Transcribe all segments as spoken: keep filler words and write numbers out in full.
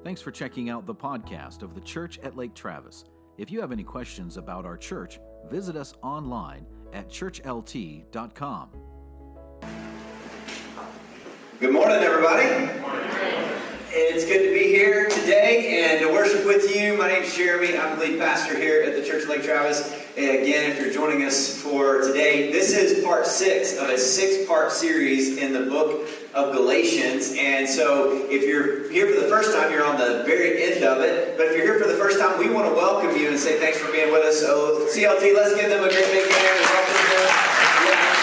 Thanks for checking out the podcast of the Church at Lake Travis. If you have any questions about our church, visit us online at church l t dot com. Good morning, everybody. Good morning. It's good to be here today and to worship with you. My name is Jeremy. I'm the lead pastor here at the Church at Lake Travis. And again, if you're joining us for today, this is part six of a six-part series in the book of Galatians. And so if you're here for the first time, you're on the very end of it. But if you're here for the first time, we want to welcome you and say thanks for being with us. So C L T, let's give them a great big hand and welcome them. Yeah.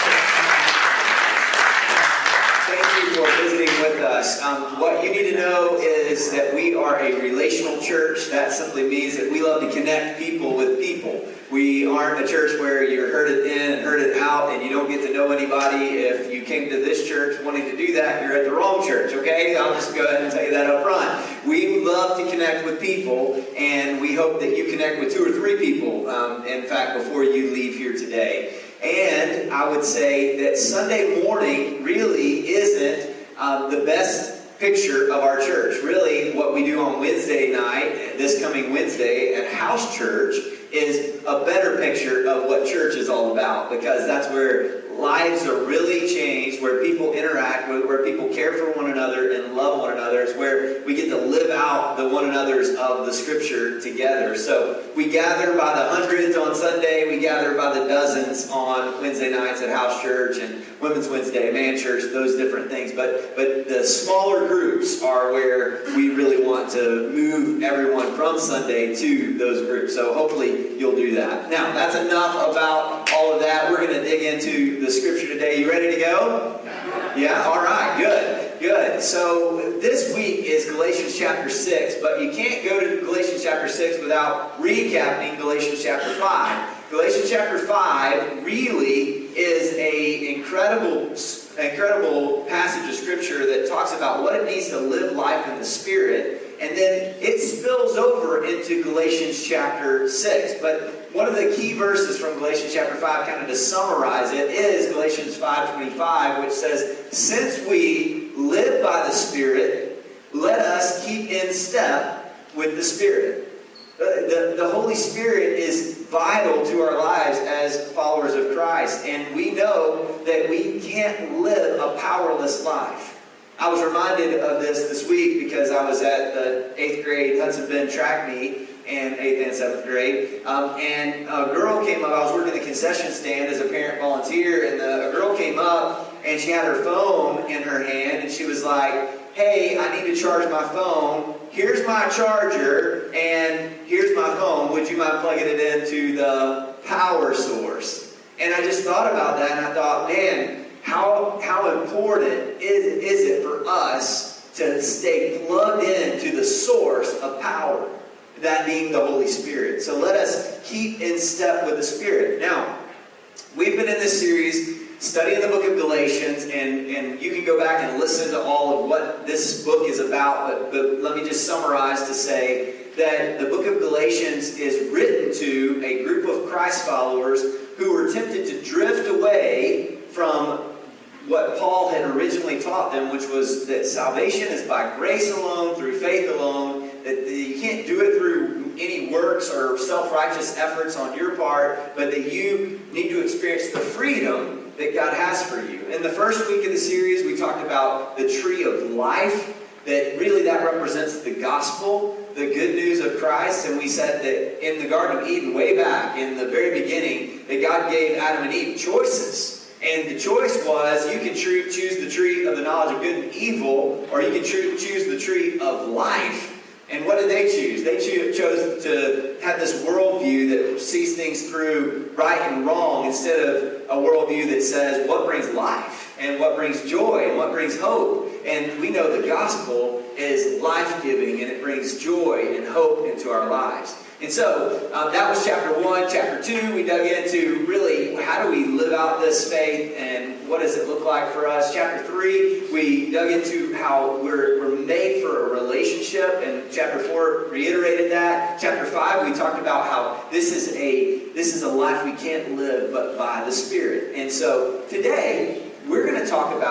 Thank you for visiting with us. Um, what you need to know is that we are a relational church. That simply means that we love to connect people with people. We aren't a church where you're herded in and herded out and you don't get to know anybody. If you came to this church wanting to do that, you're at the wrong church, okay? I'll just go ahead and tell you that up front. We love to connect with people, and we hope that you connect with two or three people, um, in fact, before you leave here today. And I would say that Sunday morning really isn't uh, the best picture of our church. Really, what we do on Wednesday night, this coming Wednesday at House Church, is a better picture of what church is all about, because that's where lives are really changed, where people interact, where people care for one another and love one another. It's where we get to live out the one another's of the Scripture together. So we gather by the hundreds on Sunday, we gather by the dozens on Wednesday nights at House Church and Women's Wednesday, Man Church, those different things. But but the smaller groups are where we really want to move everyone from Sunday to those groups. So hopefully you'll do that. Now, that's enough about all of that. We're going to dig into the Scripture today. You ready to go? Yeah? All right. Good. Good. So this week is Galatians chapter six, but you can't go to Galatians chapter six without recapping Galatians chapter five. Galatians chapter five really is a incredible, incredible passage of Scripture that talks about what it means to live life in the Spirit. And then it spills over into Galatians chapter six. But one of the key verses from Galatians chapter five, kind of to summarize it, is Galatians five twenty-five, which says, "Since we live by the Spirit, let us keep in step with the Spirit." The, the, the Holy Spirit is vital to our lives as followers of Christ. And we know that we can't live a powerless life. I was reminded of this this week because I was at the eighth grade Hudson Bend track meet, and eighth and seventh grade, um, and a girl came up. I was working the concession stand as a parent volunteer, and the, a girl came up, and she had her phone in her hand, and she was like, "Hey, I need to charge my phone. Here's my charger, and here's my phone. Would you mind plugging it into the power source?" And I just thought about that, and I thought, man, How how important is, is it for us to stay plugged into the source of power, that being the Holy Spirit. So let us keep in step with the Spirit. Now, we've been in this series studying the book of Galatians, and, and you can go back and listen to all of what this book is about, but, but let me just summarize to say that the book of Galatians is written to a group of Christ followers who were tempted to drift away from what Paul had originally taught them, which was that salvation is by grace alone, through faith alone, that you can't do it through any works or self-righteous efforts on your part, but that you need to experience the freedom that God has for you. In the first week of the series, we talked about the tree of life, that really that represents the gospel, the good news of Christ. And we said that in the Garden of Eden, way back in the very beginning, that God gave Adam and Eve choices. And the choice was, you can choose the tree of the knowledge of good and evil, or you can choose the tree of life. And what did they choose? They chose to have this worldview that sees things through right and wrong, instead of a worldview that says what brings life and what brings joy and what brings hope. And we know the gospel is life-giving, and it brings joy and hope into our lives. And so um, that was chapter one. Chapter two, we dug into really how do we live out this faith and what does it look like for us. Chapter three, we dug into how we're, we're made for a relationship, and chapter four reiterated that. Chapter five, we talked about how this is a this is a life we can't live but by the Spirit. And so today, we're going to talk about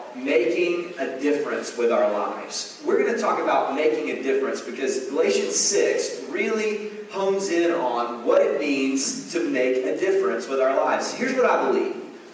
about making a difference with our lives. We're going to talk about making a difference because Galatians six really hones in on what it means to make a difference with our lives. Here's what I believe.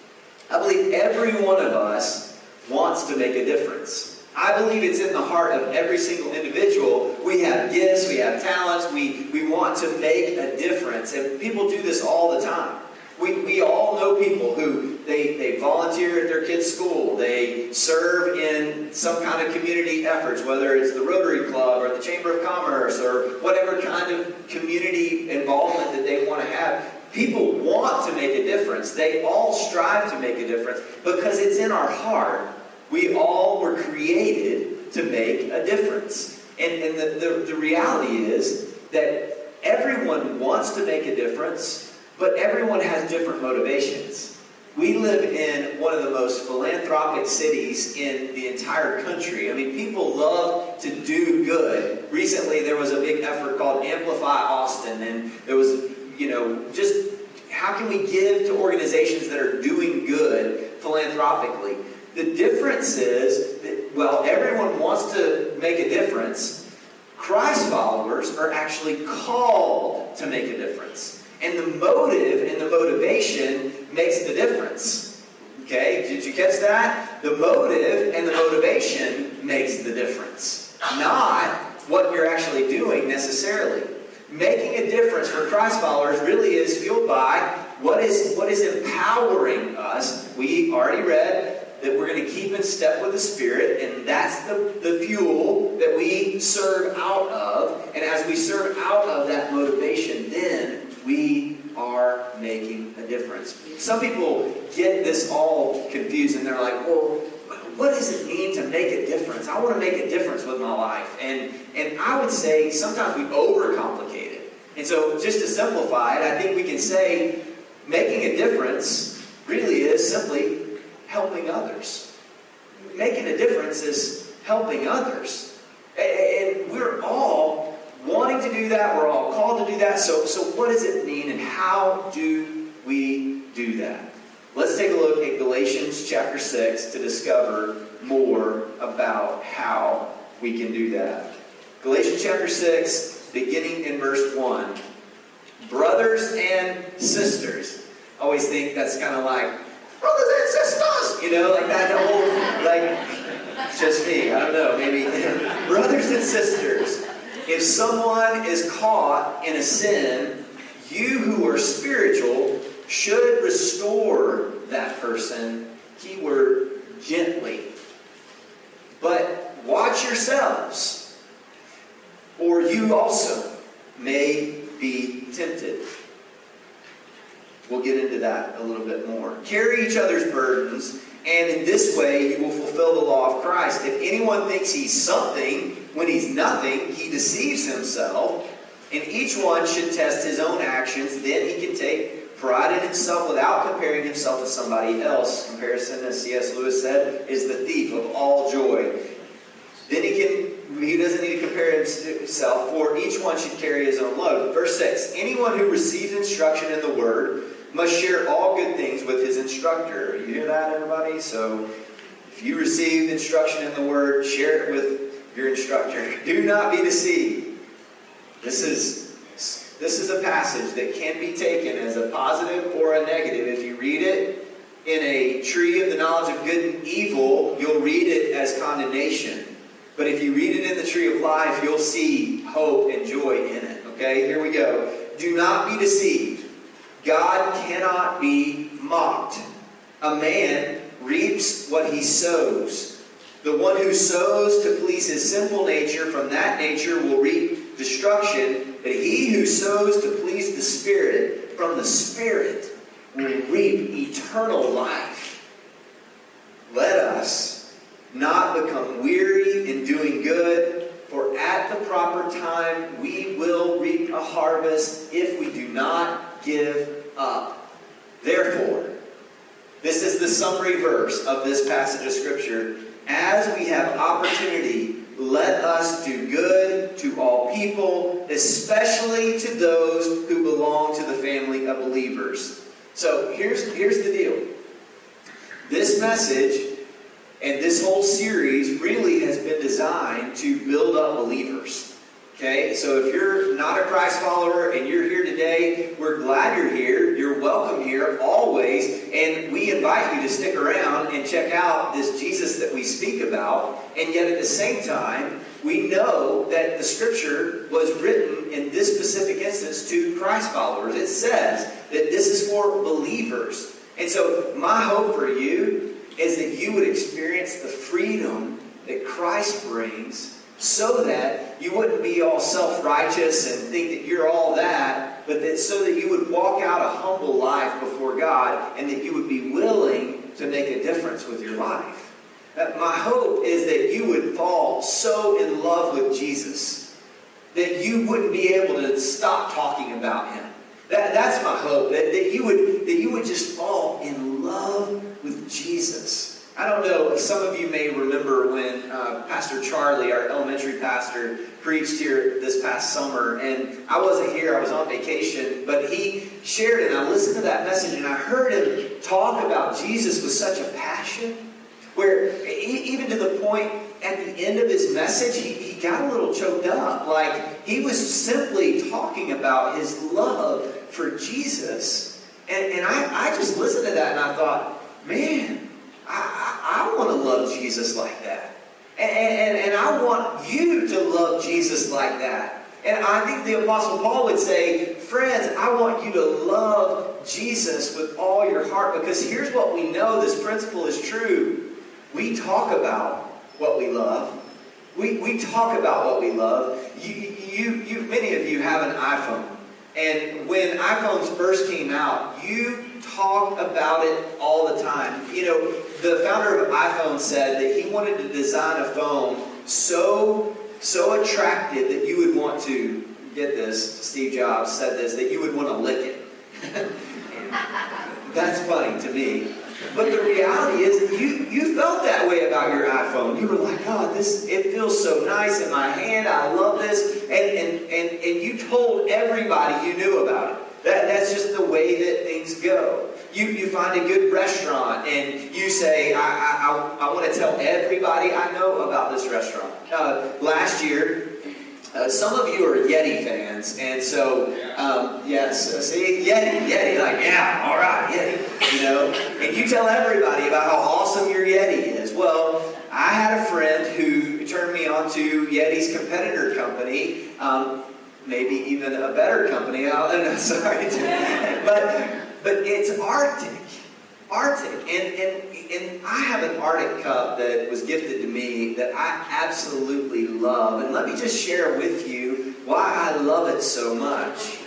I believe every one of us wants to make a difference. I believe it's in the heart of every single individual. We have gifts, we have talents, we, we want to make a difference. And people do this all the time. We, we all know people who they, they volunteer at their kids' school. They serve in some kind of community efforts, whether it's the Rotary Club or the Chamber of Commerce or whatever kind of community involvement that they want to have. People want to make a difference. They all strive to make a difference because it's in our heart. We all were created to make a difference. And, and the, the, the reality is that everyone wants to make a difference, but everyone has different motivations. We live in one of the most philanthropic cities in the entire country. I mean, people love to do good. Recently, there was a big effort called Amplify Austin, and there was, you know, just how can we give to organizations that are doing good philanthropically? The difference is that, well, everyone wants to make a difference. Christ followers are actually called to make a difference. And the motive and the motivation makes the difference. Okay? Did you catch that? The motive and the motivation makes the difference. Not what you're actually doing necessarily. Making a difference for Christ followers really is fueled by what is, what is empowering us. We already read that we're going to keep in step with the Spirit, and that's the, the fuel that we serve out of. And as we serve out of that motivation, then we are making a difference. Some people get this all confused, and they're like, well, what does it mean to make a difference? I want to make a difference with my life. And, and I would say sometimes we overcomplicate it. And so just to simplify it, I think we can say making a difference really is simply helping others. Making a difference is helping others. And we're all wanting to do that. We're all called to do that. So, so what does it mean and how do we do that? Let's take a look at Galatians chapter six to discover more about how we can do that. Galatians chapter six, beginning in verse one. Brothers and sisters. I always think that's kind of like, brothers and sisters, you know, like that whole, like, it's just me, I don't know, maybe. Brothers and sisters, if someone is caught in a sin, you who are spiritual should restore that person, keyword, gently. But watch yourselves, or you also may be tempted. We'll get into that a little bit more. Carry each other's burdens, and in this way you will fulfill the law of Christ. If anyone thinks he's something when he's nothing, he deceives himself. And each one should test his own actions. Then he can take pride in himself without comparing himself with somebody else. Comparison, as C S Lewis said, is the thief of all joy. Then he can he doesn't need to compare himself, for each one should carry his own load. Verse six, anyone who receives instruction in the word must share all good things with his instructor. You hear that, everybody? So if you receive instruction in the word, share it with your instructor. Do not be deceived. This is, this is a passage that can be taken as a positive or a negative. If you read it in a tree of the knowledge of good and evil, you'll read it as condemnation. But if you read it in the tree of life, you'll see hope and joy in it. Okay, here we go. Do not be deceived. God cannot be mocked. A man reaps what he sows. The one who sows to please his sinful nature, from that nature will reap destruction. But he who sows to please the Spirit, from the Spirit will reap eternal life. Let us not become weary in doing good, for at the proper time we will reap a harvest if we do not give up. Therefore, this is the summary verse of this passage of Scripture. As we have opportunity, let us do good to all people, especially to those who belong to the family of believers. So here's, here's the deal. This message And this whole series really has been designed to build up believers. Okay, so if you're not a Christ follower and you're here today, we're glad you're here. You're welcome here always. And we invite you to stick around and check out this Jesus that we speak about. And yet at the same time, we know that the scripture was written in this specific instance to Christ followers. It says that this is for believers. And so my hope for you is that you would experience the freedom that Christ brings, so that you wouldn't be all self-righteous and think that you're all that, but that so that you would walk out a humble life before God, and that you would be willing to make a difference with your life. That my hope is that you would fall so in love with Jesus that you wouldn't be able to stop talking about Him. That, that's my hope, that, that, you would, that you would just fall in love with Jesus. I don't know, some of you may remember when uh, Pastor Charlie, our elementary pastor, preached here this past summer. And I wasn't here, I was on vacation. But he shared it, and I listened to that message, and I heard him talk about Jesus with such a passion, where he, even to the point at the end of his message, he, he got a little choked up. Like, he was simply talking about his love for Jesus. And, and I, I just listened to that, and I thought, man, I, I, I want to love Jesus like that. And, and, and I want you to love Jesus like that. And I think the Apostle Paul would say, friends, I want you to love Jesus with all your heart. Because here's what we know, this principle is true. We talk about what we love. We, we talk about what we love. You, you, you, many of you have an iPhone. And when iPhones first came out, you talked about it all the time. You know, the founder of iPhone said that he wanted to design a phone so, so attractive that you would want to, get this, Steve Jobs said this, that you would want to lick it. That's funny to me. But the reality is, you, you felt that way about your iPhone. You were like, oh, this, it feels so nice in my hand. I love this. And, and, and, and you told everybody you knew about it. That, that's just the way that things go. You, you find a good restaurant and you say, I, I, I, I want to tell everybody I know about this restaurant. Uh, last year, Uh, some of you are Yeti fans, and so, um, yes, uh, see, Yeti, Yeti, like, yeah, all right, Yeti, you know, and you tell everybody about how awesome your Yeti is. Well, I had a friend who turned me on to Yeti's competitor company, um, maybe even a better company, I don't know, sorry, but, but it's Arctic. Arctic, and, and and I have an Arctic cup that was gifted to me that I absolutely love, and let me just share with you why I love it so much.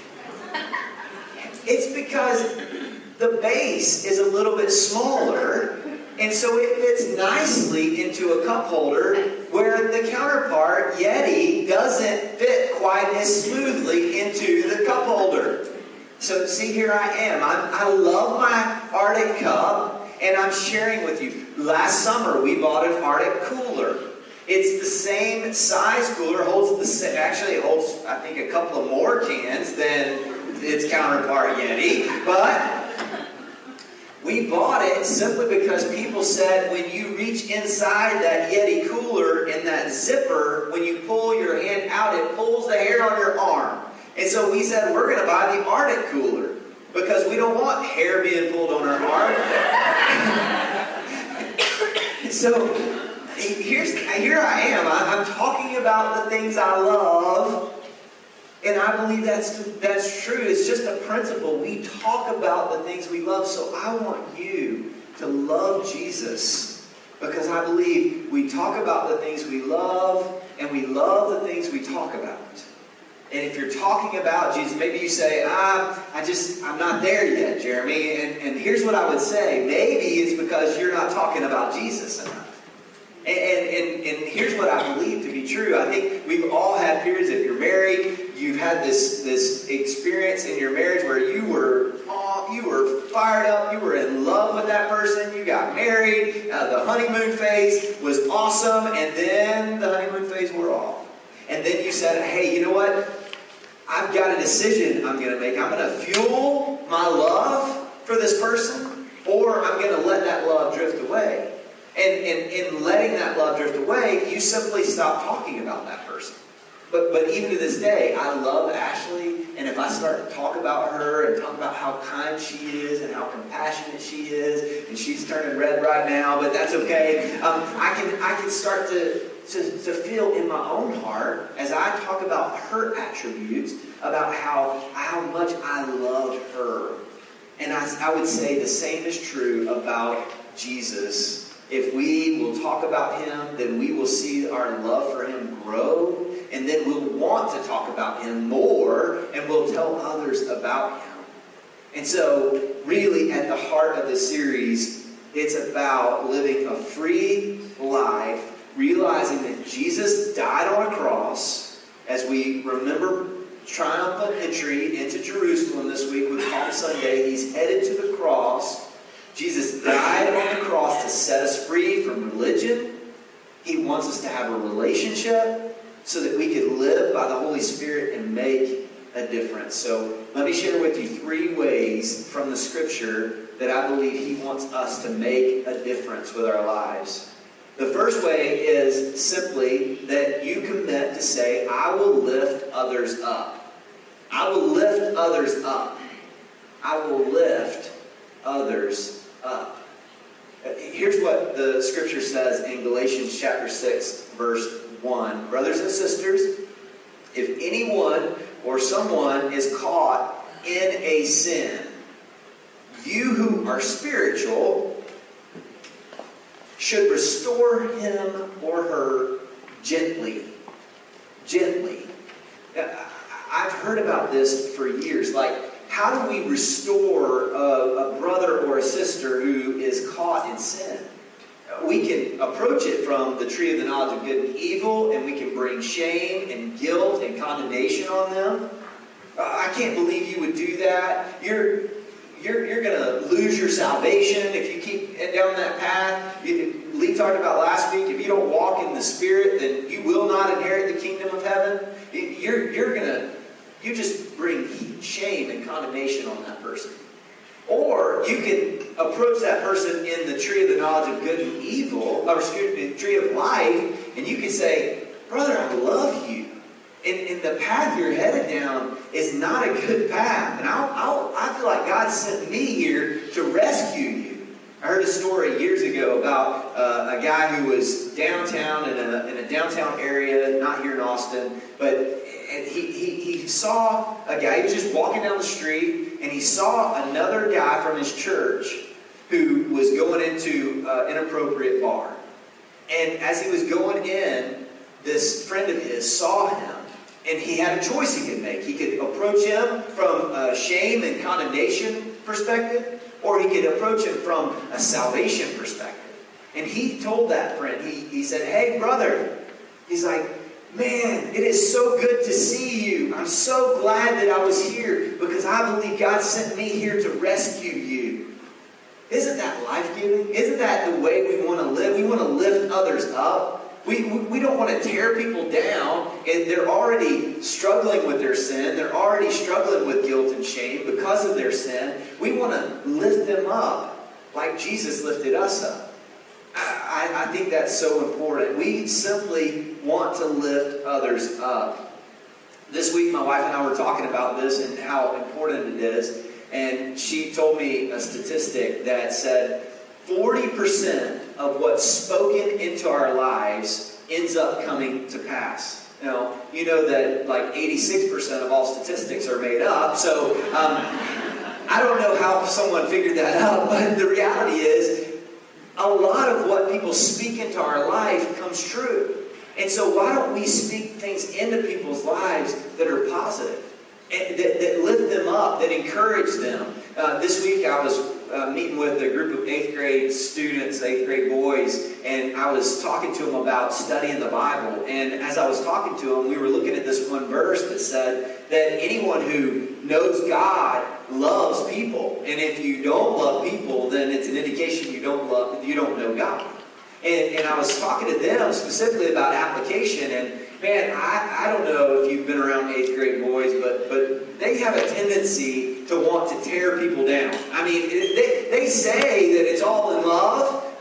It's because the base is a little bit smaller, and so it fits nicely into a cup holder, where the counterpart, Yeti, doesn't fit quite as smoothly into the cup holder. So see, here I am. I'm, I love my Arctic cup, and I'm sharing with you. Last summer, we bought an Arctic cooler. It's the same size cooler. Holds the same, actually, it holds, I think, a couple of more cans than its counterpart Yeti. But we bought it simply because people said when you reach inside that Yeti cooler in that zipper, when you pull your hand out, it pulls the hair on your arm. And so we said, we're going to buy the Arctic cooler because we don't want hair being pulled on our arm. So here's, here I am. I'm talking about the things I love, and I believe that's, that's true. It's just a principle. We talk about the things we love, so I want you to love Jesus because I believe we talk about the things we love, and we love the things we talk about. And if you're talking about Jesus, maybe you say, ah, I just, I'm not there yet, Jeremy. And, and here's what I would say. Maybe it's because you're not talking about Jesus enough. And, and, and, and here's what I believe to be true. I think we've all had periods, if you're married, you've had this, this experience in your marriage where you were, oh, you were fired up, you were in love with that person, you got married, uh, the honeymoon phase was awesome, and then the honeymoon phase wore off. And then you said, hey, you know what? I've got a decision I'm going to make. I'm going to fuel my love for this person, or I'm going to let that love drift away. And, and in letting that love drift away, you simply stop talking about that person. But but even to this day, I love Ashley, and if I start to talk about her and talk about how kind she is and how compassionate she is, and she's turning red right now, but that's okay. Um, I can I can start to, to to feel in my own heart as I talk about her attributes, about how how much I love her. And I, I would say the same is true about Jesus. If we will talk about him, then we will see our love for him grow. And then we'll want to talk about him more, and we'll tell others about him. And so, really, at the heart of the series, it's about living a free life, realizing that Jesus died on a cross, as we remember triumphant entry into Jerusalem this week with Palm Sunday. He's headed to the cross. Jesus died on the cross to set us free from religion. He wants us to have a relationship so that we could live by the Holy Spirit and make a difference. So let me share with you three ways from the Scripture that I believe he wants us to make a difference with our lives. The first way is simply that you commit to say, I will lift others up. I will lift others up. I will lift others up. Here's what the Scripture says in Galatians chapter six, verse one. Brothers and sisters, if anyone or someone is caught in a sin, you who are spiritual should restore him or her gently. Gently. I've heard about this for years. Like, how do we restore a, a brother or a sister who is caught in sin? We can approach it from the tree of the knowledge of good and evil, and we can bring shame and guilt and condemnation on them. I can't believe you would do that. You're you're you're going to lose your salvation if you keep down that path. You, Lee talked about last week. If you don't walk in the Spirit, then you will not inherit the kingdom of heaven. You're you're gonna you just bring shame and condemnation on that person. Or you can approach that person in the tree of the knowledge of good and evil, or excuse me, the tree of life, and you can say, brother, I love you. And, and the path you're headed down is not a good path. And I'll, I'll, I feel like God sent me here to rescue you. I heard a story years ago about uh, a guy who was downtown in a, in a downtown area, not here in Austin, but and he, he, he saw a guy, he was just walking down the street, and he saw another guy from his church who was going into uh, an inappropriate bar. And as he was going in, this friend of his saw him, and he had a choice he could make. He could approach him from a shame and condemnation perspective, or he could approach him from a salvation perspective. And he told that friend, he, he said, hey, brother, he's like, man, it is so good to see you. I'm so glad that I was here because I believe God sent me here to rescue you. Isn't that life-giving? Isn't that the way we want to live? We want to lift others up. We, we, we don't want to tear people down, and they're already struggling with their sin. They're already struggling with guilt and shame because of their sin. We want to lift them up like Jesus lifted us up. I, I think that's so important. We simply want to lift others up. This week, my wife and I were talking about this and how important it is. And she told me a statistic that said forty percent of what's spoken into our lives ends up coming to pass. Now, you know that like eighty-six percent of all statistics are made up. So um, I don't know how someone figured that out, but the reality is, a lot of what people speak into our life comes true. And so why don't we speak things into people's lives that are positive, and that, that lift them up, that encourage them? Uh, this week I was uh, meeting with a group of eighth grade students, eighth grade boys, and I was talking to them about studying the Bible. And as I was talking to them, we were looking at this one verse that said that anyone who knows God loves people, and if you don't love people, then it's an indication you don't love, you don't know God. And, and I was talking to them specifically about application, and man, I, I don't know if you've been around eighth grade boys, but but they have a tendency to want to tear people down. I mean, they, they say that it's all in love,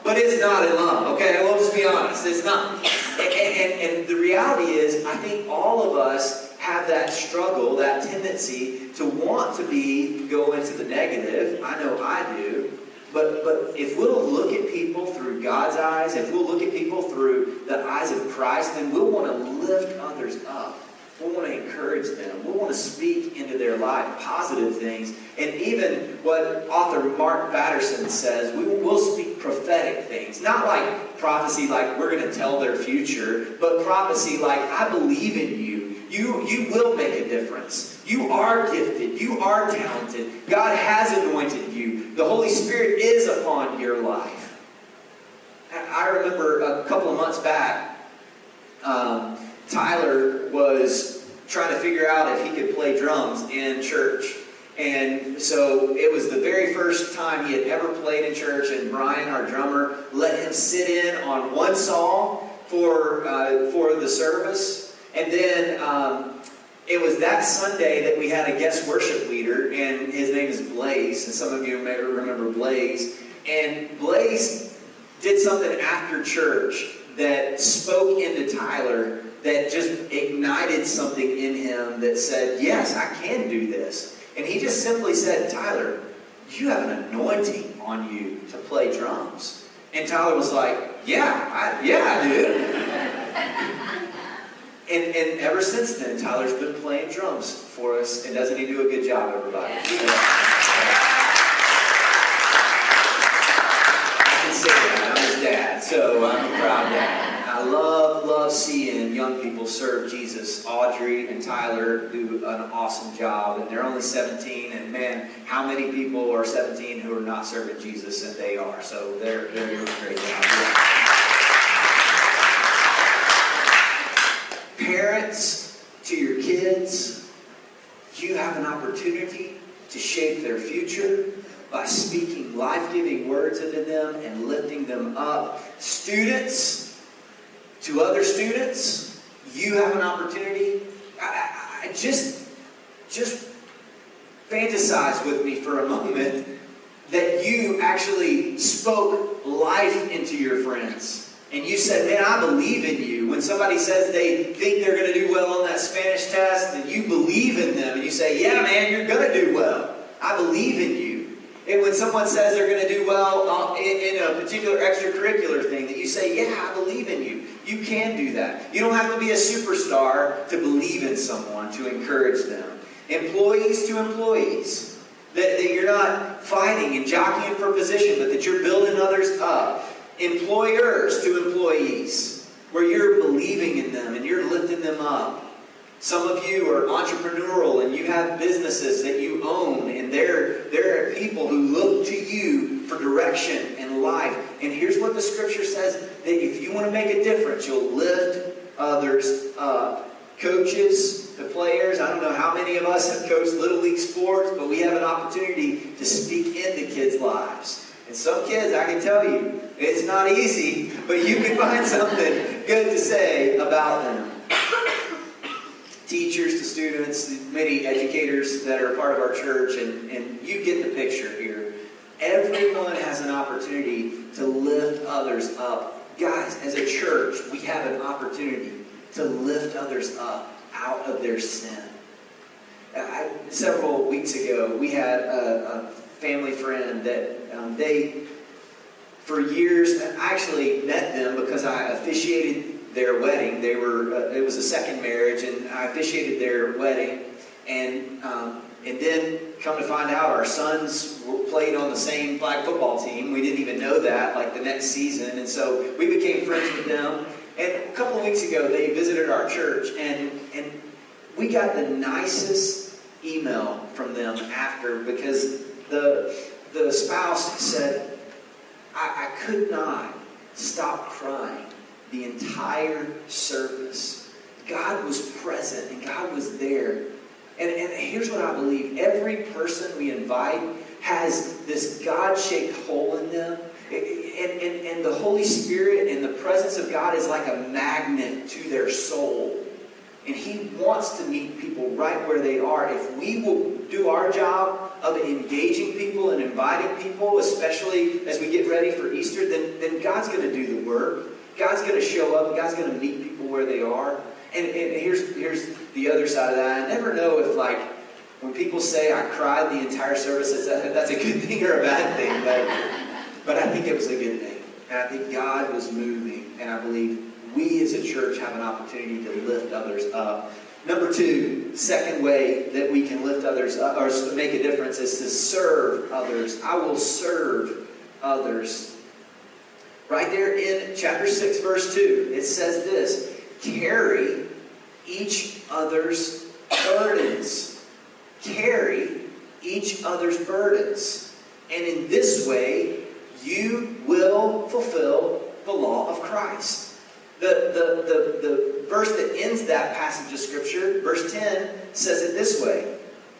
but it's not in love, okay? We'll just be honest. It's not. And, and, and the reality is, I think all of us have that struggle, that tendency to want to be, go into the negative. I know I do. But, but if we'll look at people through God's eyes, if we'll look at people through the eyes of Christ, then we'll want to lift others up. We'll want to encourage them. We'll want to speak into their life positive things. And even what author Mark Batterson says, we will speak prophetic things. Not like prophecy like we're going to tell their future, but prophecy like, I believe in you. You, you will make a difference. You are gifted. You are talented. God has anointed you. The Holy Spirit is upon your life. I remember a couple of months back, um, Tyler was trying to figure out if he could play drums in church. And so it was the very first time he had ever played in church, and Brian, our drummer, let him sit in on one song for, uh, for the service. And then um, it was that Sunday that we had a guest worship leader, and his name is Blaze, and some of you may remember Blaze. And Blaze did something after church that spoke into Tyler that just ignited something in him that said, yes, I can do this. And he just simply said, Tyler, you have an anointing on you to play drums. And Tyler was like, yeah, I, yeah, I do. And, and ever since then, Tyler's been playing drums for us. And doesn't he do a good job, everybody? Yeah. I can say that. I'm his dad, so I'm a proud dad. I love, love seeing young people serve Jesus. Audrey and Tyler do an awesome job. And they're only seventeen. And man, how many people are seventeen who are not serving Jesus? And they are. So they're, they're doing a great job. Yeah. Parents, to your kids, you have an opportunity to shape their future by speaking life-giving words into them and lifting them up. Students, to other students, you have an opportunity. I, I, I just, just fantasize with me for a moment that you actually spoke life into your friends. And you said, man, I believe in you. When somebody says they think they're going to do well on that Spanish test, and you believe in them, and you say, yeah, man, you're going to do well. I believe in you. And when someone says they're going to do well uh, in, in a particular extracurricular thing, that you say, yeah, I believe in you. You can do that. You don't have to be a superstar to believe in someone, to encourage them. Employees to employees. That, that you're not fighting and jockeying for position, but that you're building others up. Employers to employees, where you're believing in them and you're lifting them up. Some of you are entrepreneurial and you have businesses that you own, and there, there are people who look to you for direction in life. And here's what the scripture says, that if you want to make a difference, you'll lift others up. Coaches, the players, I don't know how many of us have coached Little League sports, but we have an opportunity to speak into kids' lives. And some kids, I can tell you, it's not easy, but you can find something good to say about them. Teachers to students, many educators that are part of our church, and, and you get the picture here. Everyone has an opportunity to lift others up. Guys, as a church, we have an opportunity to lift others up out of their sin. I, several weeks ago, we had a, a family friend that um, they, for years, I actually met them because I officiated their wedding. They were, uh, it was a second marriage, and I officiated their wedding. And um, and then, come to find out, our sons played on the same flag football team. We didn't even know that, like the next season. And so we became friends with them. And a couple of weeks ago, they visited our church, and and we got the nicest email from them after, because the the spouse said, I, I could not stop crying the entire service. God was present and God was there. And, and here's what I believe. Every person we invite has this God-shaped hole in them. And, and, and the Holy Spirit and the presence of God is like a magnet to their soul. And He wants to meet people right where they are. If we will do our job of engaging people and inviting people, especially as we get ready for Easter, then, then God's going to do the work. God's going to show up. God's going to meet people where they are. And, and here's, here's the other side of that. I never know if, like, when people say I cried the entire service, that, that's a good thing or a bad thing. But, but I think it was a good thing. And I think God was moving. And I believe we as a church have an opportunity to lift others up. Number two, second way that we can lift others up or make a difference is to serve others. I will serve others. Right there in chapter six, verse two, it says this: carry each other's burdens. Carry each other's burdens. And in this way, you will fulfill the law of Christ. The, the, the, the verse that ends that passage of Scripture, verse ten, says it this way: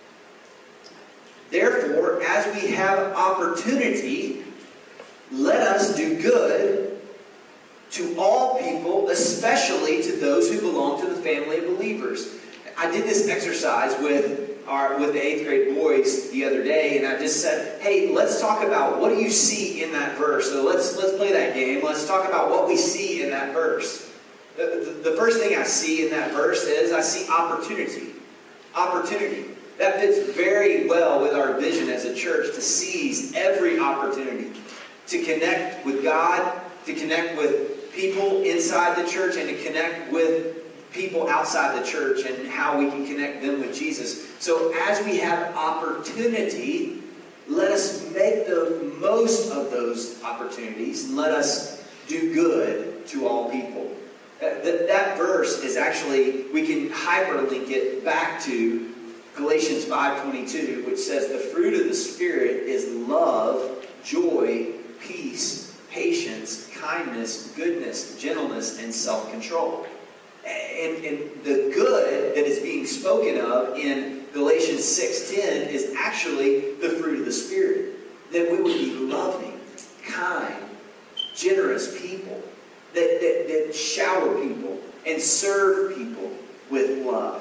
therefore, as we have opportunity, let us do good to all people, especially to those who belong to the family of believers. I did this exercise with our with the eighth grade boys the other day, and I just said, hey, let's talk about what do you see in that verse. So let's let's play that game. Let's talk about what we see in that verse. The, the, the first thing I see in that verse is I see opportunity. Opportunity. That fits very well with our vision as a church to seize every opportunity to connect with God, to connect with people inside the church, and to connect with people outside the church and how we can connect them with Jesus. So as we have opportunity, let us make the most of those opportunities and let us do good to all people. That, that, that verse is actually, we can hyperlink it back to Galatians five twenty-two, which says the fruit of the Spirit is love, joy, peace, patience, kindness, goodness, gentleness, and self-control. And, and the good that is being spoken of in Galatians six ten is actually the fruit of the Spirit. That we would be loving, kind, generous people. That, that, that shower people and serve people with love.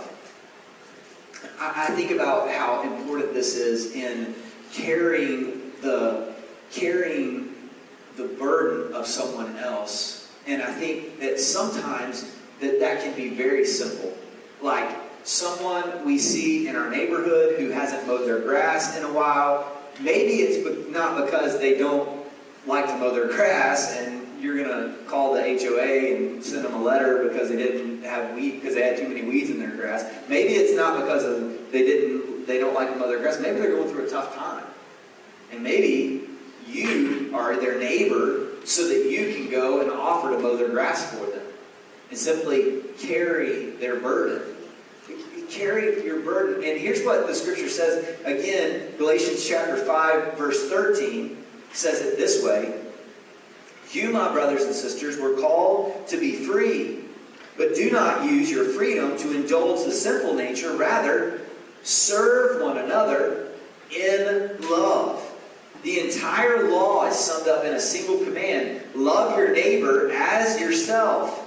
I, I think about how important this is in carrying the carrying the burden of someone else. And I think that sometimes that that can be very simple. Like someone we see in our neighborhood who hasn't mowed their grass in a while. Maybe it's not because they don't like to mow their grass and you're going to call the H O A and send them a letter because they didn't have weed, because they had too many weeds in their grass. Maybe it's not because of they didn't they don't like to mow their grass. Maybe they're going through a tough time. And maybe you are their neighbor so that you can go and offer to mow their grass for them and simply carry their burden. Carry your burden. And here's what the Scripture says. Again, Galatians chapter five, verse thirteen says it this way: you, my brothers and sisters, were called to be free, but do not use your freedom to indulge the sinful nature. Rather, serve one another in love. The entire law is summed up in a single command: love your neighbor as yourself.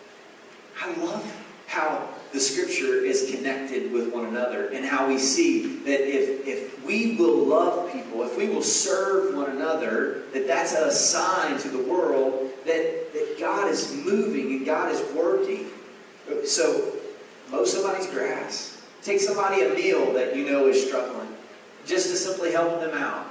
I love how the Scripture is connected with one another, and how we see that if, if we will love people, if we will serve one another, that that's a sign to the world that, that God is moving and God is working. So, mow somebody's grass. Take somebody a meal that you know is struggling, just to simply help them out.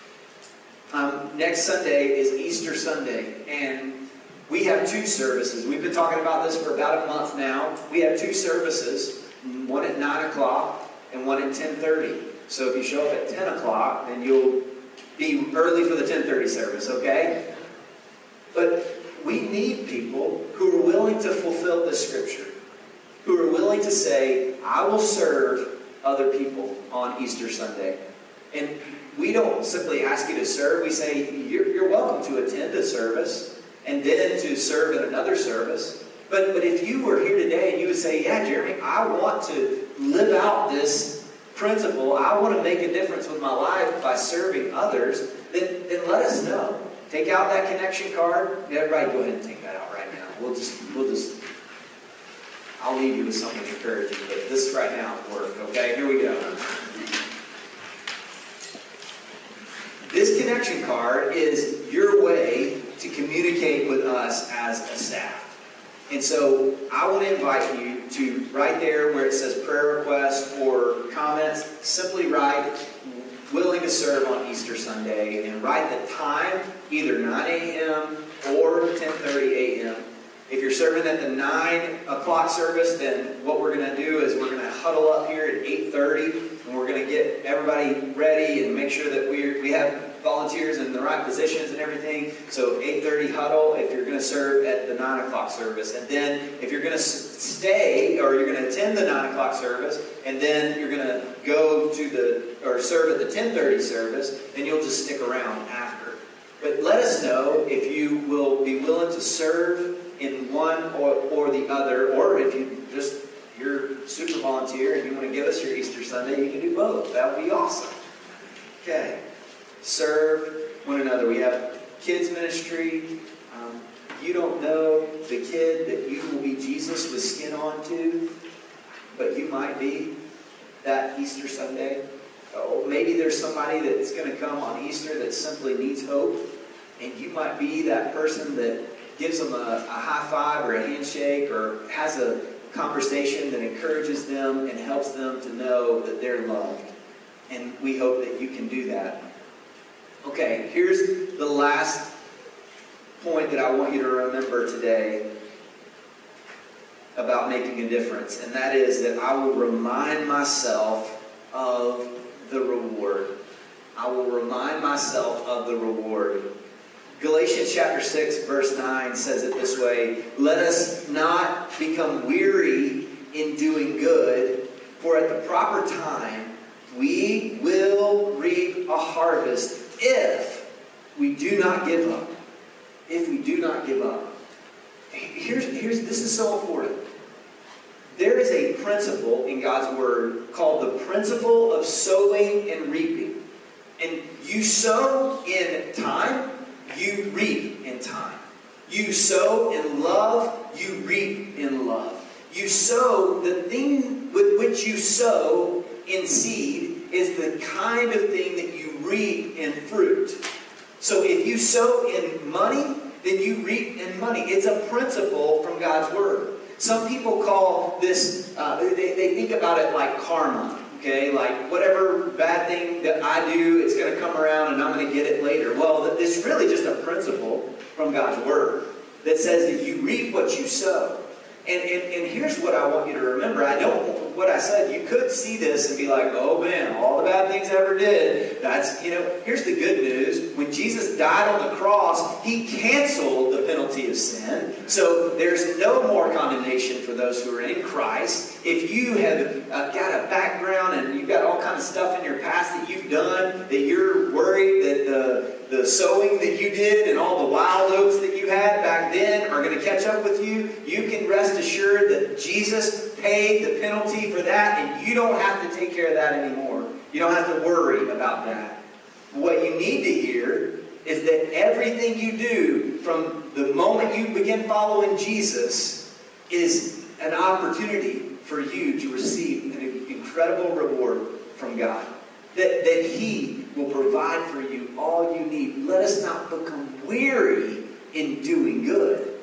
Um, next Sunday is Easter Sunday, and we have two services. We've been talking about this for about a month now. We have two services, one at nine o'clock and one at ten thirty. So if you show up at ten o'clock, then you'll be early for the ten thirty service, okay? But we need people who are willing to fulfill the Scripture, who are willing to say, I will serve other people on Easter Sunday. And we don't simply ask you to serve. We say, you're, you're welcome to attend a service and then to serve in another service. But, but if you were here today and you would say, yeah, Jeremy, I want to live out this principle. I want to make a difference with my life by serving others. Then, then let us know. Take out that connection card. Everybody go ahead and take that out right now. We'll just, we'll just, I'll leave you with something encouraging. But this right now will work, okay? Here we go. connection card is your way to communicate with us as a staff. And so I want to invite you to, right there where it says prayer requests or comments, simply write willing to serve on Easter Sunday and write the time, either nine a.m. or ten thirty a.m. If you're serving at the nine o'clock service, then what we're going to do is we're going to huddle up here at eight thirty, and we're going to get everybody ready and make sure that we we have volunteers in the right positions and everything. So eight thirty huddle if you're going to serve at the nine o'clock service. And then if you're going to stay or you're going to attend the nine o'clock service and then you're going to go to the or serve at the ten thirty service, then you'll just stick around after. But let us know if you will be willing to serve in one or, or the other, or if you just you're super volunteer and you want to give us your Easter Sunday, you can do both. That would be awesome. Okay. Serve one another. We have kids ministry. Um, you don't know the kid that you will be Jesus with skin on to, but you might be that Easter Sunday. Oh, maybe there's somebody that's going to come on Easter that simply needs hope, and you might be that person that gives them a, a high five or a handshake or has a conversation that encourages them and helps them to know that they're loved. And we hope that you can do that. Okay, here's the last point that I want you to remember today about making a difference, and that is that I will remind myself of the reward. I will remind myself of the reward. Galatians chapter six, verse nine says it this way: let us not become weary in doing good, for at the proper time we will reap a harvest if we do not give up. If we do not give up. Here's, here's, this is so important. There is a principle in God's Word called the principle of sowing and reaping. And you sow in time, you reap in time. You sow in love, you reap in love. You sow, the thing with which you sow in seed is the kind of thing that you reap in fruit. So if you sow in money, then you reap in money. It's a principle from God's Word. Some people call this, uh, they, they think about it like karma. Okay, like whatever bad thing that I do, it's going to come around and I'm going to get it later. Well, it's really just a principle from God's Word that says that you reap what you sow. And, and, and here's what I want you to remember. I don't, what I said, you could see this and be like, oh man, all the bad things I ever did. That's, you know, here's the good news. When Jesus died on the cross, He canceled the penalty of sin. So there's no more condemnation for those who are in Christ. If you have uh, got a background and you've got all kinds of stuff in your past that you've done, that you're worried that the the sowing that you did and all the wild oats that you had back then are going to catch up with you, you can rest assured that Jesus paid the penalty for that, and you don't have to take care of that anymore. You don't have to worry about that. What you need to hear is that everything you do from the moment you begin following Jesus is an opportunity for you to receive an incredible reward from God. That, that He will provide for you all you need. Let us not become weary in doing good.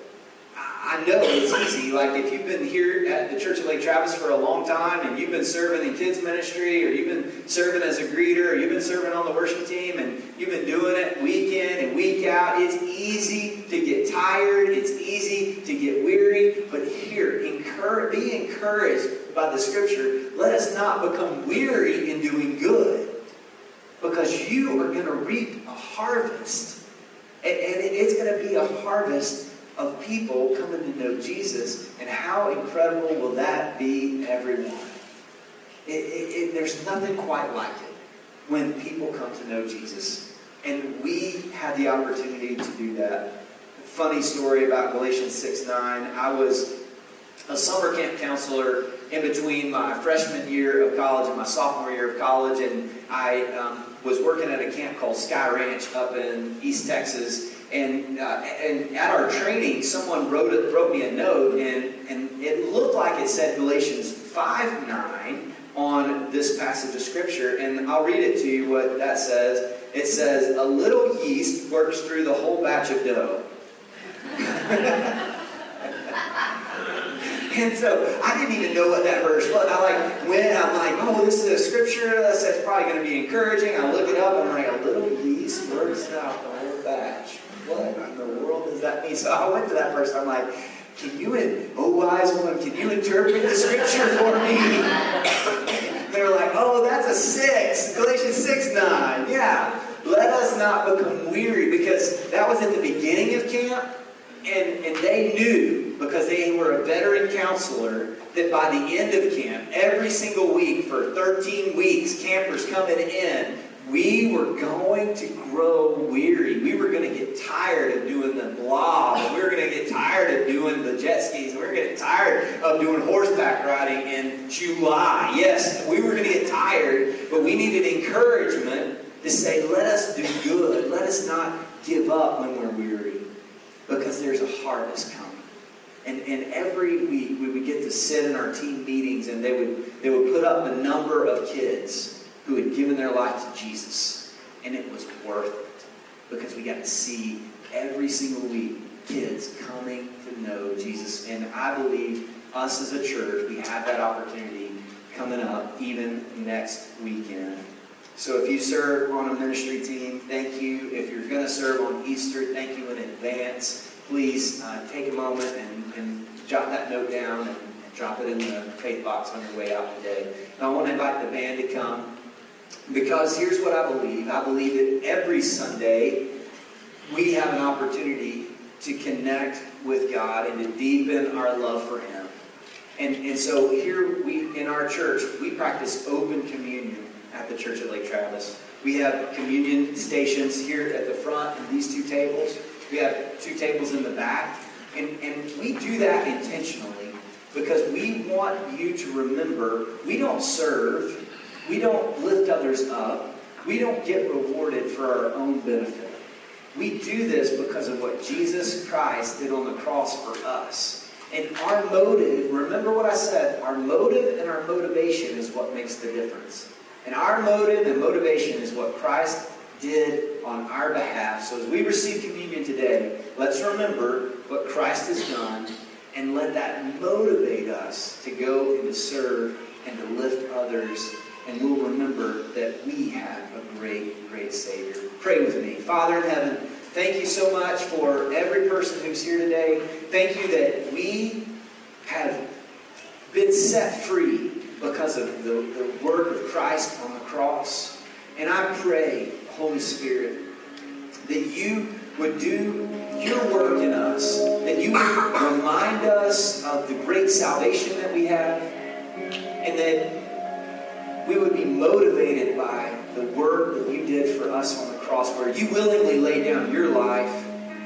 I know it's easy. Like if you've been here at the Church of Lake Travis for a long time and you've been serving in kids ministry, or you've been serving as a greeter, or you've been serving on the worship team and you've been doing it week in and week out, it's easy to get tired. It's easy to get weary. But here, encourage, be encouraged by the Scripture. Let us not become weary in doing good, because you are going to reap a harvest. And, and it's going to be a harvest of people coming to know Jesus. And how incredible will that be, everyone? It, it, it, there's nothing quite like it when people come to know Jesus. And we have the opportunity to do that. Funny story about Galatians six nine. I was a summer camp counselor in between my freshman year of college and my sophomore year of college, and I um, was working at a camp called Sky Ranch up in East Texas. And uh, and at our training, someone wrote it, wrote me a note, and, and it looked like it said Galatians five nine on this passage of Scripture. And I'll read it to you what that says. It says, a little yeast works through the whole batch of dough. And so I didn't even know what that verse was. I like went, I'm like, oh, this is a scripture that's probably going to be encouraging. I look it up, I'm like, a little yeast works out the whole batch. What in the world does that mean? So I went to that verse, I'm like, can you, oh wise one, can you interpret the scripture for me? They were like, oh, that's a six, Galatians six nine. Yeah, let us not become weary, because that was at the beginning of camp. And, and they knew, because they were a veteran counselor, that by the end of camp, every single week for thirteen weeks, campers coming in, we were going to grow weary. We were going to get tired of doing the blob. We were going to get tired of doing the jet skis. We were going to get tired of doing horseback riding in July. Yes, we were going to get tired, but we needed encouragement to say, let us do good. Let us not give up when we're weary. Because there's a harvest coming. And, and every week we would get to sit in our team meetings, and they would they would put up the number of kids who had given their life to Jesus. And it was worth it. Because we got to see every single week kids coming to know Jesus. And I believe us as a church, we have that opportunity coming up even next weekend. So if you serve on a ministry team, thank you. If you're going to serve on Easter, thank you in advance. Please uh, take a moment and, and jot that note down and drop it in the faith box on your way out today. And I want to invite the band to come, because here's what I believe. I believe that every Sunday we have an opportunity to connect with God and to deepen our love for Him. And, and so here we in our church, we practice open communion at the church at Lake Travis. We have communion stations here at the front and these two tables. We have two tables in the back. And, and we do that intentionally because we want you to remember, we don't serve, we don't lift others up, we don't get rewarded for our own benefit. We do this because of what Jesus Christ did on the cross for us. And our motive, remember what I said, our motive and our motivation is what makes the difference. And our motive and motivation is what Christ did on our behalf. So as we receive communion today, let's remember what Christ has done and let that motivate us to go and to serve and to lift others. And we'll remember that we have a great, great Savior. Pray with me. Father in heaven, thank you so much for every person who's here today. Thank you that we have been set free because of the, the work of Christ on the cross. And I pray, Holy Spirit, that you would do your work in us, that you would remind us of the great salvation that we have, and that we would be motivated by the work that you did for us on the cross, where you willingly laid down your life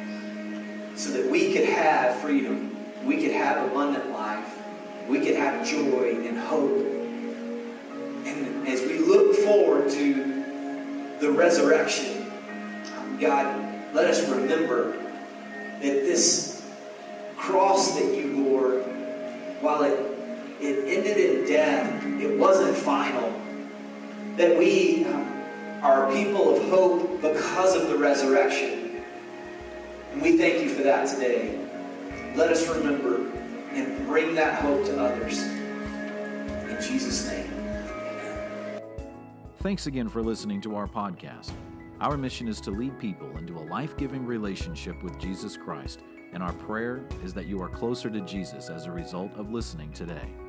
so that we could have freedom, we could have abundant life, we could have joy and hope. And as we look forward to the resurrection, God, let us remember that this cross that you bore, while it, it ended in death, it wasn't final. That we are people of hope because of the resurrection. And we thank you for that today. Let us remember and bring that hope to others. In Jesus' name. Thanks again for listening to our podcast. Our mission is to lead people into a life-giving relationship with Jesus Christ, and our prayer is that you are closer to Jesus as a result of listening today.